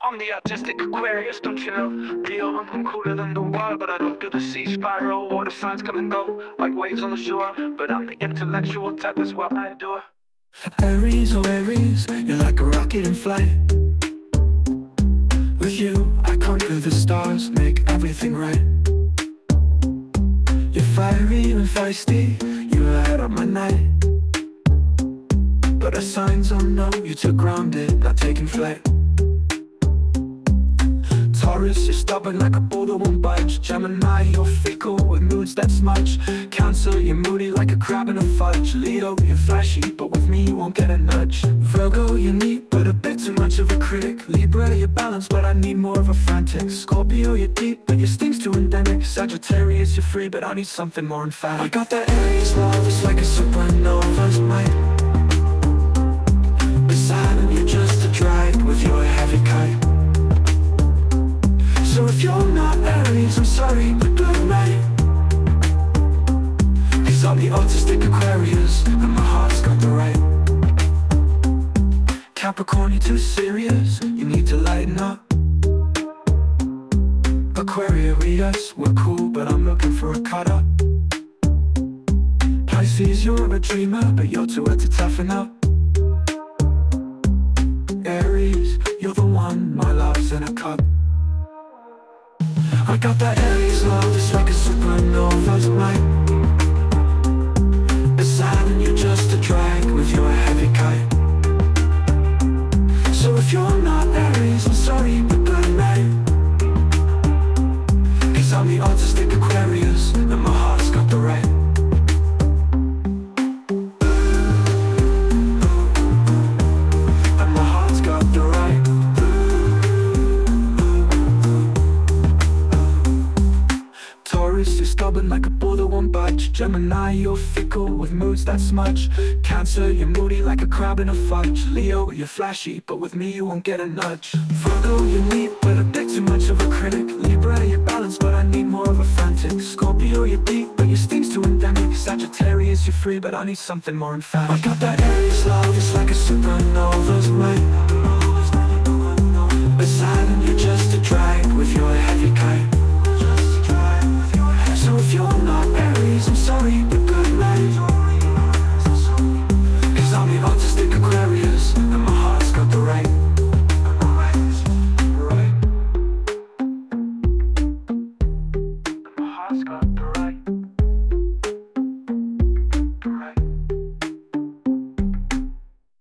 I'm the artistic Aquarius, don't you know? Leo, I'm cooler than the water, but I don't do the sea spiral. Water signs come and go, like waves on the shore. But I'm the intellectual type as well, I adore. Aries, oh Aries, you're like a rocket in flight. With you, I conquer the stars, make everything right. You're fiery and feisty, you light up my night. But the signs all know you're too grounded, not taking flight. Taurus, you're stubborn like a boulder won't budge. Gemini, you're fickle with moods that smudge. Cancer, you're moody like a crab in a fudge. Leo, you're flashy, but with me you won't get a nudge. Virgo, you're neat, but a bit too much of a critic. Libra, you're balanced, but I need more of a frantic. Scorpio, you're deep, but your sting's too endemic. Sagittarius, you're free, but I need something more emphatic. I got that Aries love, it's like a supernova's might. Beside you're just a drag with your heavy kite. So if you're not Aries, I'm sorry, but good mate. Cause I'm the autistic Aquarius, and my heart's got the right. Capricorn, you're too serious, you need to lighten up. Aquarius, we're cool, but I'm looking for a cut up. Pisces, you're a dreamer, but you're too wet to toughen up. Aries, you're the one, my love's in a cup. I got that Aries love, it's like a supernova's might. Beside you're just a drag with your heavy kite. So if you're not Aries, I'm sorry, but good mate. Cause I'm the autistic Aquarius, and my heart's got the right. And my heart's got the right. You're stubborn like a bull that won't budge. Gemini, you're fickle with moods that smudge. Cancer, you're moody like a crab in a fudge. Leo, you're flashy, but with me you won't get a nudge. Virgo, you're neat, but a bit too much of a critic. Libra, you're balanced, but I need more of a frantic. Scorpio, you're deep, but your sting's too endemic. Sagittarius, you're free, but I need something more emphatic. I got that Aries love, it's like a supernova's might.